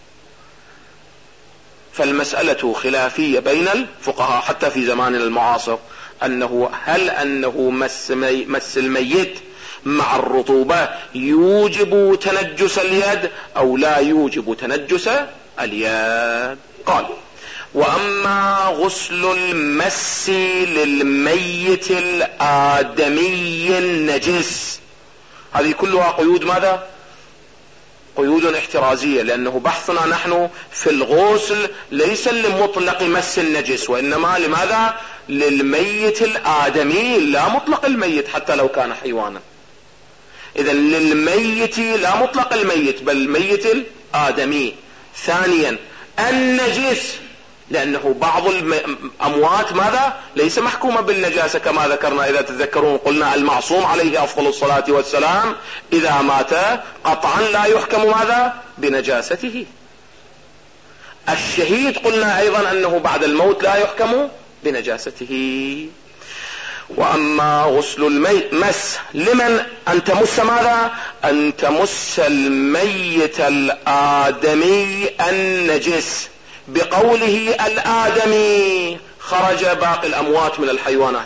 Speaker 1: فالمسألة خلافية بين الفقهاء حتى في زماننا المعاصر، أنه هل أنه مس, مي مس الميت مع الرطوبة يوجب تنجس اليد أو لا يوجب تنجس اليد؟ قال وأما غسل المس للميت الآدمي النجس، هذه كلها قيود ماذا؟ قيود احترازية، لأنه بحثنا نحن في الغسل ليس لمطلق مس النجس، وإنما لماذا؟ للميت الآدمي، لا مطلق الميت حتى لو كان حيوانا. إذن للميت لا مطلق الميت بل الميت الآدمي. ثانيا النجس، لأنه بعض الأموات ماذا؟ ليس محكومة بالنجاسة كما ذكرنا إذا تذكرون، قلنا المعصوم عليه أفضل الصلاة والسلام إذا مات قطعا لا يحكم ماذا؟ بنجاسته. الشهيد قلنا أيضا أنه بعد الموت لا يحكم بنجاسته. وأما غسل الميت مس لمن؟ أن تمس ماذا؟ أن تمس الميت الآدمي النجس، بقوله الآدمي خرج باقي الأموات من الحيوانات،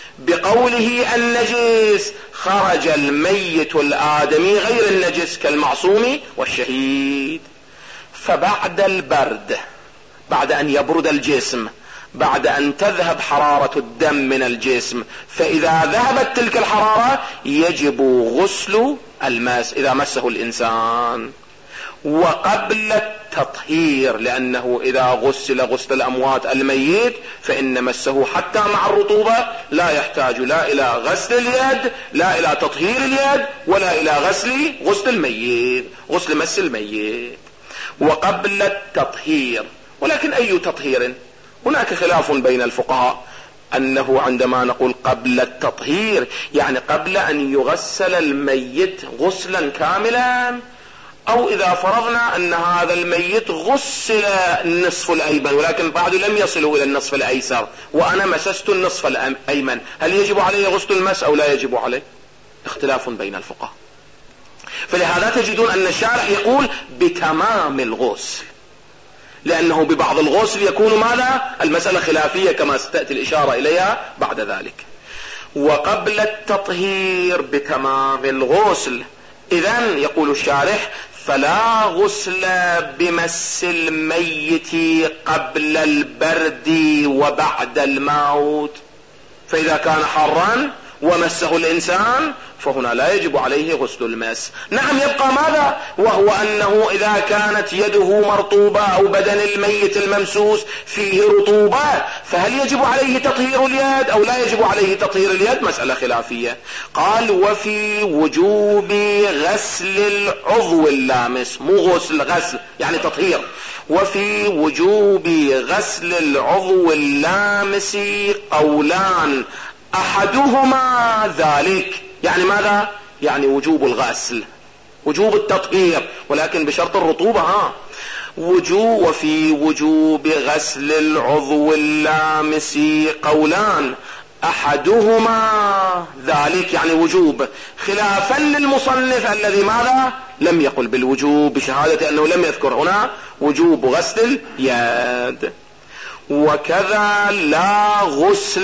Speaker 1: بقوله النجس خرج الميت الآدمي غير النجس كالمعصوم والشهيد. فبعد البرد، بعد أن يبرد الجسم، بعد أن تذهب حرارة الدم من الجسم، فإذا ذهبت تلك الحرارة يجب غسل الماس إذا مسه الإنسان. وقبل التطهير، لأنه إذا غسل غسل الأموات الميت فإن مسه حتى مع الرطوبة لا يحتاج لا إلى غسل اليد، لا إلى تطهير اليد، ولا إلى غسل غسل الميت، غسل مس الميت. وقبل التطهير، ولكن أي تطهير؟ هناك خلاف بين الفقهاء أنه عندما نقول قبل التطهير يعني قبل أن يغسل الميت غسلا كاملا، أو إذا فرضنا أن هذا الميت غسل النصف الأيمن ولكن بعد لم يصلوا إلى النصف الأيسر وأنا مسست النصف الأيمن، هل يجب عليه غسل المس أو لا يجب عليه؟ اختلاف بين الفقهاء. فلهذا تجدون أن الشارح يقول بتمام الغسل، لأنه ببعض الغسل يكون ماذا؟ المسألة خلافية كما ستأتي الإشارة إليها بعد ذلك. وقبل التطهير بتمام الغسل، إذن يقول الشارح فلا غسل بمس الميت قبل البرد وبعد الموت. فإذا كان حرا ومسه الإنسان فهنا لا يجب عليه غسل المس. نعم يبقى ماذا؟ وهو أنه إذا كانت يده مرطوبة أو بدن الميت الممسوس فيه رطوبة فهل يجب عليه تطهير اليد أو لا يجب عليه تطهير اليد؟ مسألة خلافية. قال وفي وجوب غسل العضو اللامس، مو غسل، غسل يعني تطهير. وفي وجوب غسل العضو اللامس قولان أحدهما ذلك، يعني ماذا؟ يعني وجوب الغسل، وجوب التطهير، ولكن بشرط الرطوبة. ها وجوب وفي وجوب غسل العضو اللامس قولان أحدهما ذلك، يعني وجوب، خلافا للمصنف الذي ماذا؟ لم يقل بالوجوب بشهادة أنه لم يذكر هنا وجوب غسل اليد. وكذا لا غسل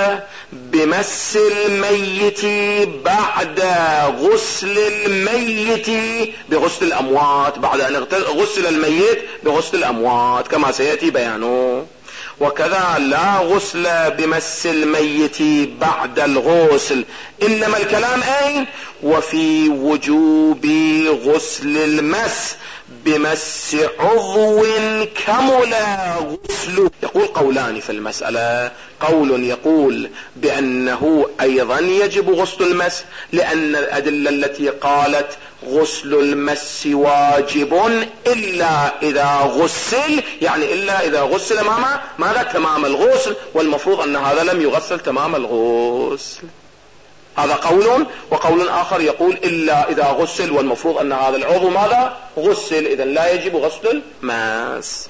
Speaker 1: بمس الميت بعد غسل الميت بغسل الأموات، بعد أن غسل الميت بغسل الأموات كما سيأتي بيانه. وكذا لا غسل بمس الميت بعد الغسل، إنما الكلام أين؟ وفي وجوب غسل المس بمس عضو كمل غسله. يقول قولان في المسألة، قول يقول بأنه أيضا يجب غسل المس، لأن الأدلة التي قالت غسل المس واجب إلا إذا غسل، يعني إلا إذا غسل ماما ماذا؟ تمام الغسل، والمفروض أن هذا لم يغسل تمام الغسل. هذا قول. وقول آخر يقول إلا إذا غسل، والمفروض أن هذا العضو ماذا؟ غسل، إذن لا يجب غسل المس.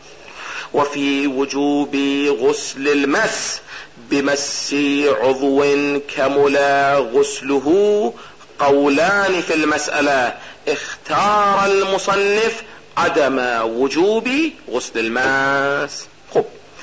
Speaker 1: وفي وجوب غسل المس بمس عضو كمل غسله قولان في المسألة، اختار المصنف عدم وجوب غسل المس. خب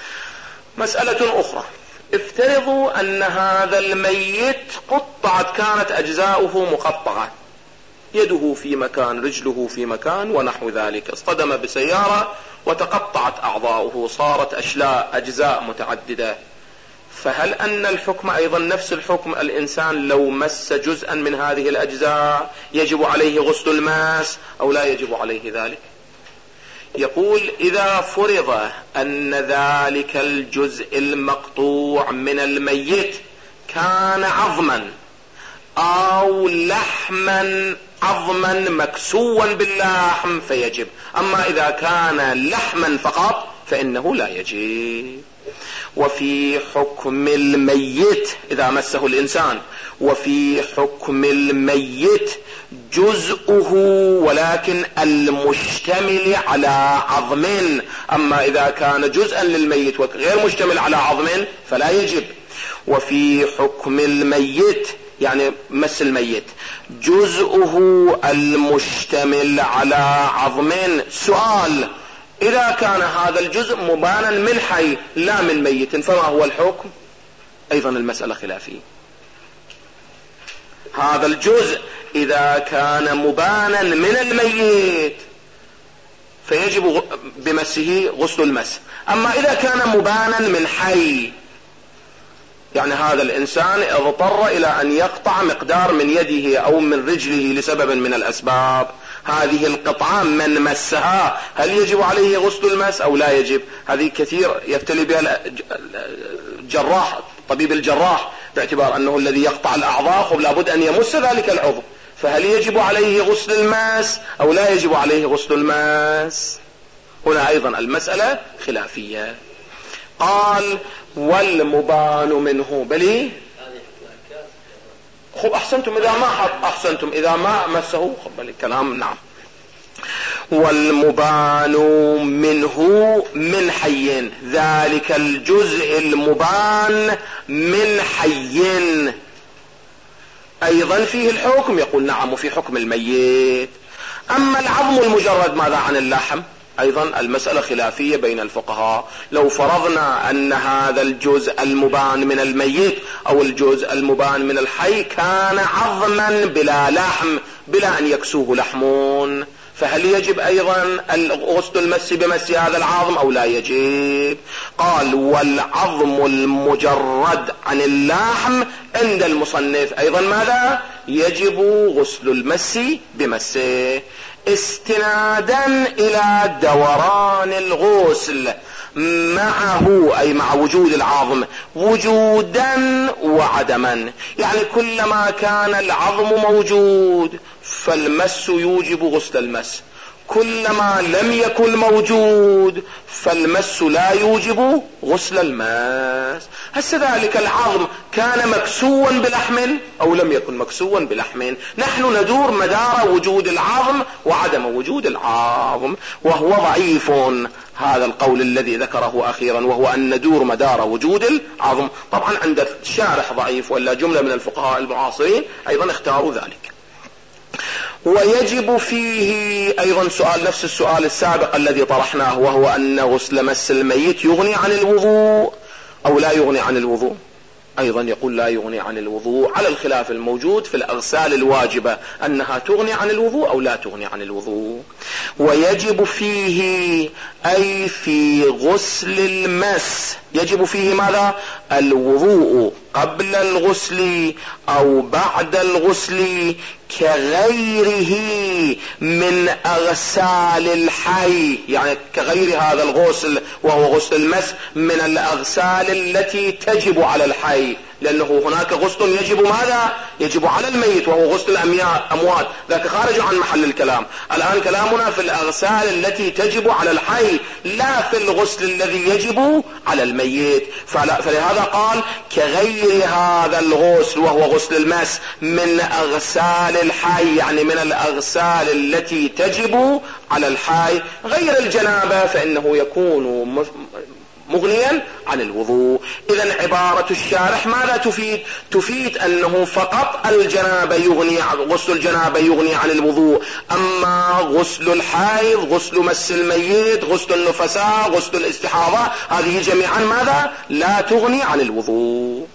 Speaker 1: مسألة أخرى، افترضوا أن هذا الميت قطعت، كانت أجزاؤه مقطعة، يده في مكان، رجله في مكان ونحو ذلك، اصطدم بسيارة وتقطعت أعضاؤه، صارت أشلاء أجزاء متعددة، فهل أن الحكم أيضا نفس الحكم؟ الإنسان لو مس جزءا من هذه الأجزاء يجب عليه غسل الماس أو لا يجب عليه ذلك؟ يقول إذا فرض أن ذلك الجزء المقطوع من الميت كان عظما أو لحما، عظما مكسوا باللحم فيجب، أما إذا كان لحما فقط فإنه لا يجب. وفي حكم الميت إذا مسه الإنسان، وفي حكم الميت جزءه ولكن المشتمل على عظم، أما إذا كان جزءا للميت وغير مشتمل على عظم فلا يجب. وفي حكم الميت يعني مس الميت جزءه المشتمل على عظم. سؤال: إذا كان هذا الجزء مبانا من حي لا من ميت فما هو الحكم؟ أيضا المسألة خلافية. هذا الجزء إذا كان مبانا من الميت فيجب بمسه غسل المس، أما إذا كان مبانا من حي يعني هذا الإنسان اضطر إلى أن يقطع مقدار من يده أو من رجله لسبب من الأسباب، هذه القطعة من مسها هل يجب عليه غسل المس أو لا يجب؟ هذه كثير يبتلي بها الجراح، طبيب الجراح، باعتبار أنه الذي يقطع الأعضاء ولا بد أن يمس ذلك العضو، فهل يجب عليه غسل المس أو لا يجب عليه غسل المس؟ هنا أيضا المسألة خلافية. قال: والمبان منه بلي خب أحسنتم إذا ما حط أحسنتم إذا ما مسه خب الكلام نعم. والمبان منه من حي، ذلك الجزء المبان من حي أيضا فيه الحكم. يقول نعم وفي حكم الميت. أما العظم المجرد ماذا عن اللحم؟ أيضا المسألة خلافية بين الفقهاء. لو فرضنا أن هذا الجزء المبان من الميت أو الجزء المبان من الحي كان عظما بلا لحم بلا أن يكسوه لحمون، فهل يجب أيضا غسل المس بمس هذا العظم أو لا يجب؟ قال: والعظم المجرد عن اللحم عند المصنف أيضا ماذا؟ يجب غسل المس بمسه، استنادا إلى دوران الغسل معه، أي مع وجود العظم وجودا وعدما، يعني كلما كان العظم موجود فالمس يوجب غسل المس، كلما لم يكن موجود فالمس لا يوجب غسل المس. هسه ذلك العظم كان مكسوا بلحم أو لم يكن مكسوا بلحم، نحن ندور مدار وجود العظم وعدم وجود العظم، وهو ضعيف هذا القول الذي ذكره أخيرا، وهو أن ندور مدار وجود العظم. طبعا عند الشارح ضعيف، ولا جملة من الفقهاء المعاصرين أيضا اختاروا ذلك. ويجب فيه أيضا سؤال نفس السؤال السابق الذي طرحناه، وهو أن غسل مس الميت يغني عن الوضوء أو لا يغني عن الوضوء؟ أيضا يقول لا يغني عن الوضوء، على الخلاف الموجود في الأغسال الواجبة أنها تغني عن الوضوء أو لا تغني عن الوضوء. ويجب فيه أي في غسل المس يجب فيه ماذا؟ الوضوء قبل الغسل أو بعد الغسل كغيره من أغسال الحي، يعني كغير هذا الغسل وهو غسل المس من الأغسال التي تجب على الحي، لأنه هناك غسل يجب ماذا؟ يجب على الميت وهو غسل الأموات، ذاك خارج عن محل الكلام. الآن كلامنا في الأغسال التي تجب على الحي لا في الغسل الذي يجب على الميت، فلهذا قال كغير هذا الغسل وهو غسل المس من أغسال الحي، يعني من الأغسال التي تجب على الحي، غير الجنابة فإنه يكون مغنيا عن الوضوء. إذن عبارة الشارح ماذا تفيد؟ تفيد أنه فقط الجنابة يغني غسل الجنابة يغني عن الوضوء، أما غسل الحيض، غسل مس الميت، غسل النفساء، غسل الاستحاضة، هذه جميعا ماذا؟ لا تغني عن الوضوء.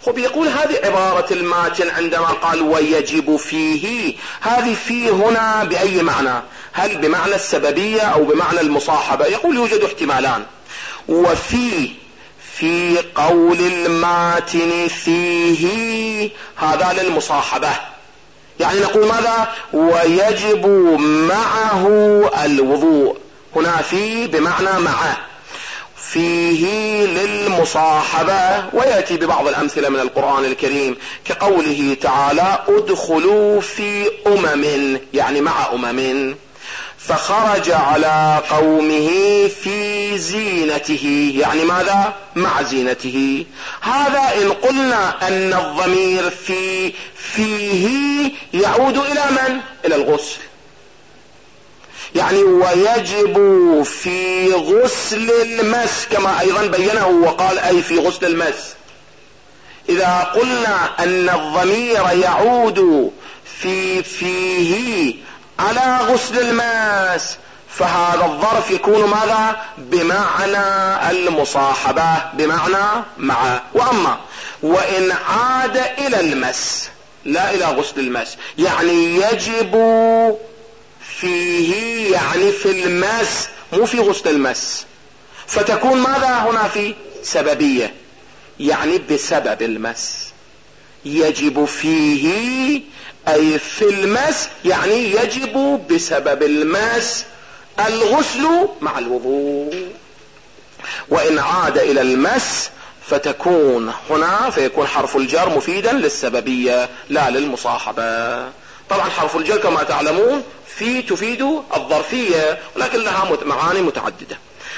Speaker 1: خب يقول هذه عبارة الماتن عندما قال ويجب فيه، هذه فيه هنا بأي معنى؟ هل بمعنى السببية أو بمعنى المصاحبة؟ يقول يوجد احتمالان. وفي في قول الماتن فيه هذا للمصاحبة، يعني نقول ماذا؟ ويجب معه الوضوء. هنا في بمعنى معه، فيه للمصاحبة. ويأتي ببعض الأمثلة من القرآن الكريم كقوله تعالى ادخلوا في أمم، يعني مع أمم، فخرج على قومه في زينته، يعني ماذا؟ مع زينته. هذا إن قلنا أن الضمير في فيه يعود إلى من؟ إلى الغسل، يعني ويجب في غسل المس، كما أيضا بينه وقال أي في غسل المس. إذا قلنا أن الضمير يعود في فيه على غسل الماس، فهذا الظرف يكون ماذا؟ بمعنى المصاحبة، بمعنى مع. وأما وإن عاد إلى المس لا إلى غسل المس، يعني يجب فيه، يعني في المس مو في غسل المس، فتكون ماذا هنا؟ في سببية، يعني بسبب المس. يجب فيه أي في المس، يعني يجب بسبب المس الغسل مع الوضوء. وإن عاد إلى المس فتكون هنا، فيكون حرف الجر مفيدا للسببية لا للمصاحبة. طبعا حرف الجر كما تعلمون في تفيد الظرفية، ولكن لها معاني متعددة.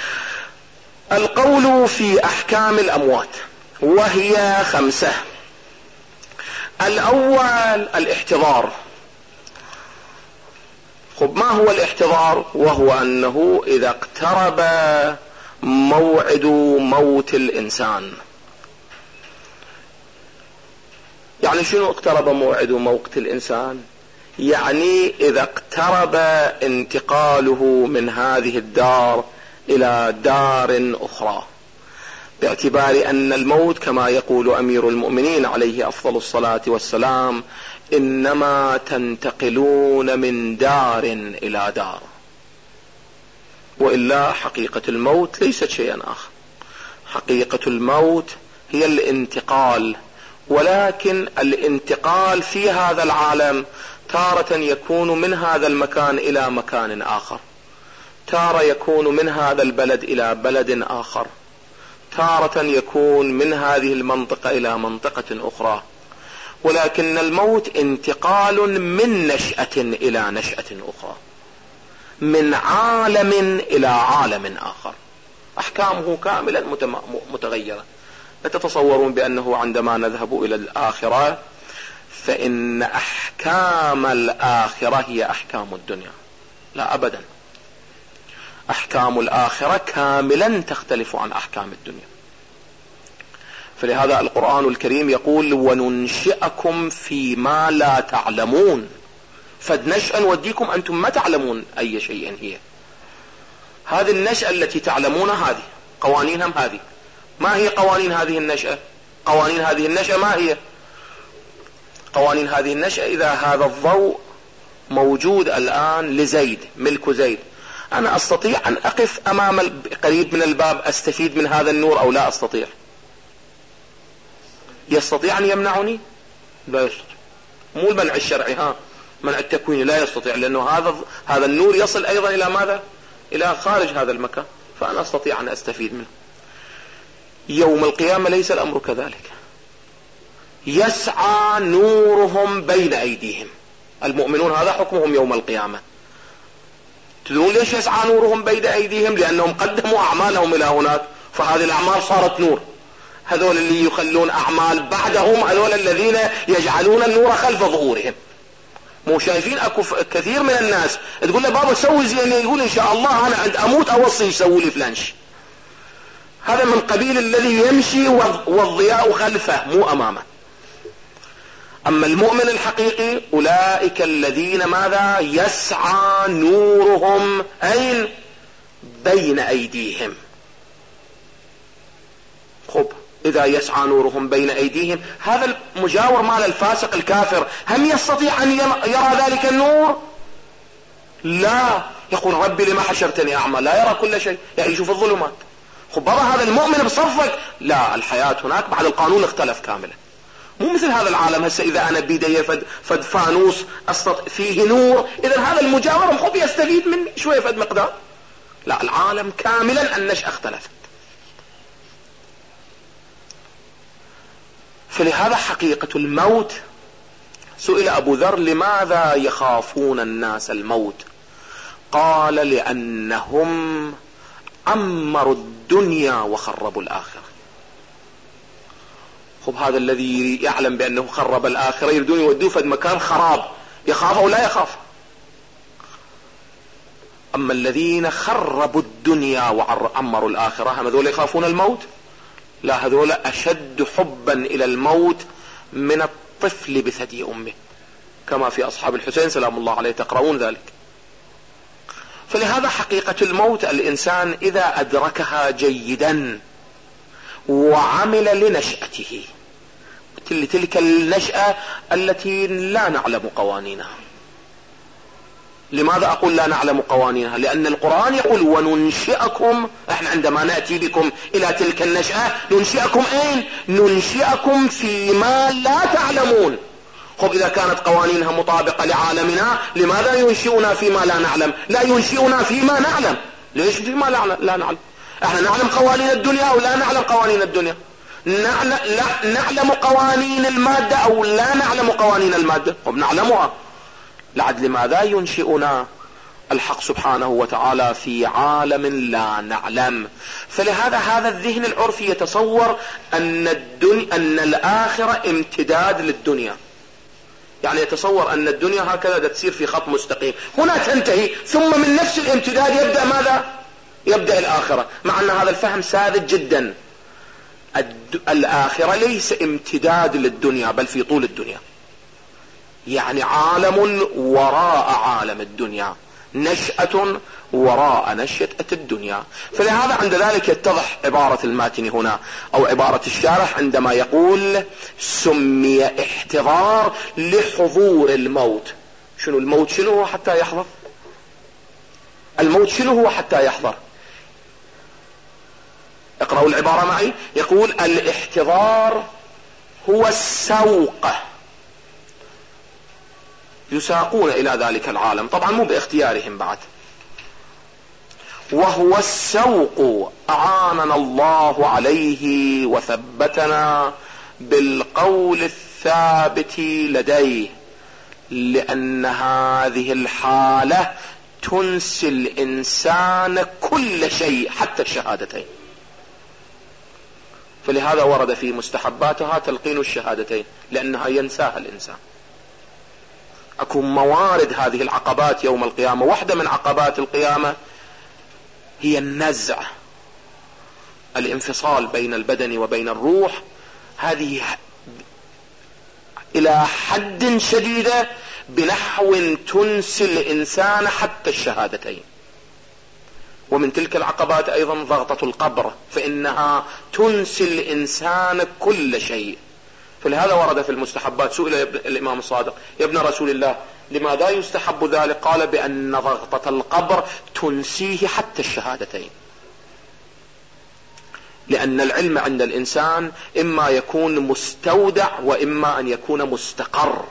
Speaker 1: القول في أحكام الأموات وهي خمسة. الأول الاحتضار. خب ما هو الاحتضار؟ وهو أنه إذا اقترب موعد موت الإنسان. يعني شنو اقترب موعد موت الإنسان؟ يعني إذا اقترب انتقاله من هذه الدار إلى دار أخرى، باعتبار أن الموت كما يقول أمير المؤمنين عليه أفضل الصلاة والسلام إنما تنتقلون من دار إلى دار، وإلا حقيقة الموت ليست شيئا آخر. حقيقة الموت هي الانتقال، ولكن الانتقال في هذا العالم تارة يكون من هذا المكان إلى مكان آخر، تارة يكون من هذا البلد إلى بلد آخر، تارة يكون من هذه المنطقة إلى منطقة أخرى. ولكن الموت انتقال من نشأة إلى نشأة أخرى، من عالم إلى عالم آخر، أحكامه كاملا متغيرة. لا تتصورون بأنه عندما نذهب إلى الآخرة فإن أحكام الآخرة هي أحكام الدنيا، لا أبدا. أحكام الآخرة كاملا تختلف عن أحكام الدنيا. فلهذا القرآن الكريم يقول وننشئكم فيما لا تعلمون، فنشأ نوديكم أنتم ما تعلمون أي شيء هي. هذه النشأة التي تعلمونها هذه قوانينهم، هذه ما هي قوانين هذه النشأة؟ قوانين هذه النشأة ما هي؟ قوانين هذه النشأة إذا هذا الضوء موجود الآن لزيد، ملك زيد، أنا أستطيع أن أقف أمام قريب من الباب أستفيد من هذا النور أو لا أستطيع؟ يستطيع أن يمنعني؟ لا يستطيع. مو المنع الشرعي، ها منع التكويني، لا يستطيع، لأنه هذا هذا النور يصل أيضا إلى ماذا؟ إلى خارج هذا المكان، فأنا أستطيع أن أستفيد منه. يوم القيامة ليس الأمر كذلك. يسعى نورهم بين أيديهم، المؤمنون هذا حكمهم يوم القيامة. تدرون ليش يسعى نورهم بين أيديهم؟ لأنهم قدموا أعمالهم إلى هناك، فهذه الأعمال صارت نور. هذول اللي يخلون أعمال بعدهم، هذول الذين يجعلون النور خلف ظهورهم. مو شايفين اكو كثير من الناس تقول له بابا سوي زين، يقول ان شاء الله انا عند اموت اوصي يسوي لي فلان شيء. هذا من قبيل الذي يمشي والضياء خلفه مو امامه. اما المؤمن الحقيقي اولئك الذين ماذا؟ يسعى نورهم اين؟ بين ايديهم. خب إذا يسعى نورهم بين أيديهم. هذا المجاور مال الفاسق الكافر هم يستطيع أن يرى ذلك النور؟ لا، يقول ربي لما حشرتني أعمى، لا يرى كل شيء، يعيش في الظلمات. خبرة هذا المؤمن بصفك، لا، الحياة هناك بعد القانون اختلف كاملا، مو مثل هذا العالم. هسه إذا أنا بيدي فد, فد فانوس فيه نور، إذا هذا المجاور مخب يستفيد مني شوية فد مقدار. لا، العالم كاملا النشأة اختلفت. فلهذا حقيقة الموت، سئل أبو ذر لماذا يخافون الناس الموت؟ قال لأنهم عمروا الدنيا وخربوا الآخرة. خب هذا الذي يعلم بأنه خرب الآخرة يريدون يودوه في مكان خراب، يخاف أو لا يخاف؟ أما الذين خربوا الدنيا وعمروا الآخرة هم هذول يخافون الموت؟ لا، هذول أشد حبا إلى الموت من الطفل بثدي أمه، كما في أصحاب الحسين سلام الله عليه، تقرؤون ذلك. فلهذا حقيقة الموت الإنسان إذا أدركها جيدا وعمل لنشأته، تلك النشأة التي لا نعلم قوانينها. لماذا أقول لا نعلم قوانينها؟ لأن القرآن يقول وننشئكم، احنا عندما نأتي بكم إلى تلك النشأة ننشئكم أين؟ ننشئكم فيما لا تعلمون. خب إذا كانت قوانينها مطابقة لعالمنا، لماذا ينشئنا فيما لا نعلم؟ لا ينشئنا فيما نعلم. ليش فيما لا نعلم؟ احنا نعلم قوانين الدنيا أو لا نعلم قوانين الدنيا؟ نعلم, لا نعلم قوانين المادة أو لا نعلم قوانين المادة؟ خب نعلمها. لعد لماذا ينشئنا الحق سبحانه وتعالى في عالم لا نعلم؟ فلهذا هذا الذهن العرفي يتصور أن الدنيا أن الآخرة امتداد للدنيا، يعني يتصور أن الدنيا هكذا تسير في خط مستقيم، هنا تنتهي ثم من نفس الامتداد يبدأ ماذا؟ يبدأ الآخرة. مع أن هذا الفهم ساذج جدا. الآخرة ليس امتداد للدنيا بل في طول الدنيا، يعني عالم وراء عالم الدنيا، نشأة وراء نشأة الدنيا. فلهذا عند ذلك يتضح عبارة الماتن هنا أو عبارة الشارح عندما يقول سمي احتضار لحضور الموت. شنو الموت؟ شنو هو حتى يحضر؟ الموت شنو هو حتى يحضر؟ اقرأوا العبارة معي. يقول الاحتضار هو السوق، يساقون إلى ذلك العالم، طبعا مو باختيارهم بعد. وهو السوق أعاننا الله عليه وثبتنا بالقول الثابت لديه، لأن هذه الحالة تنسي الإنسان كل شيء حتى الشهادتين. فلهذا ورد في مستحباتها تلقين الشهادتين، لأنها ينساها الإنسان. أكو موارد هذه العقبات يوم القيامة. واحدة من عقبات القيامة هي النزع، الانفصال بين البدن وبين الروح. هذه إلى حد شديدة بنحو تنسي الإنسان حتى الشهادتين. ومن تلك العقبات أيضا ضغطة القبر، فإنها تنسي الإنسان كل شيء. فلهذا ورد في المستحبات. سئل الإمام الصادق يا ابن رسول الله لماذا يستحب ذلك؟ قال بأن ضغطة القبر تنسيه حتى الشهادتين، لأن العلم عند الإنسان إما يكون مستودع وإما أن يكون مستقر،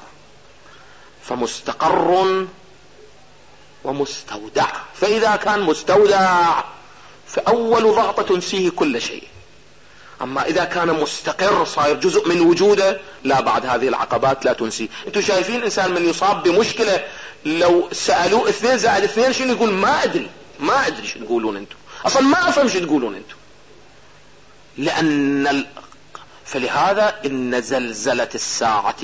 Speaker 1: فمستقر ومستودع. فإذا كان مستودع فأول ضغطة تنسيه كل شيء، أما إذا كان مستقر صاير جزء من وجوده، لا، بعد هذه العقبات لا تنسي. انتم شايفين إنسان من يصاب بمشكلة لو سألوه اثنين زائد اثنين شنو يقول؟ ما أدري ما أدري شو تقولون انتم، أصلا ما أفهم شو تقولون انتم. لأن ال... فلهذا إن زلزلة الساعة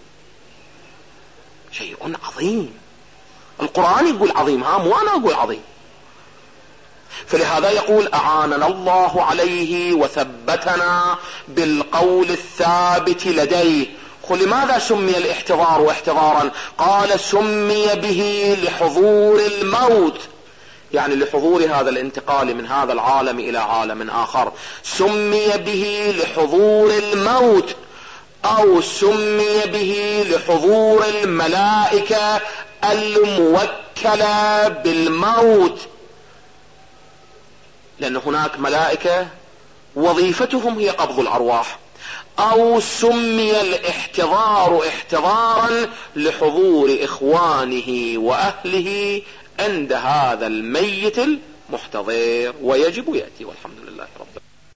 Speaker 1: شيء عظيم. القرآن يقول عظيم، ها مو أنا أقول عظيم. فلهذا يقول أعاننا الله عليه وثبتنا بالقول الثابت لديه. قل لماذا سمي الاحتضار احتضارا؟ قال سمي به لحضور الموت، يعني لحضور هذا الانتقال من هذا العالم إلى عالم آخر. سمي به لحضور الموت، أو سمي به لحضور الملائكة الموكلة بالموت، لأن هناك ملائكة وظيفتهم هي قبض الأرواح. أو سمي الاحتضار احتضارا لحضور إخوانه وأهله عند هذا الميت المحتضر، ويجب يأتي والحمد لله.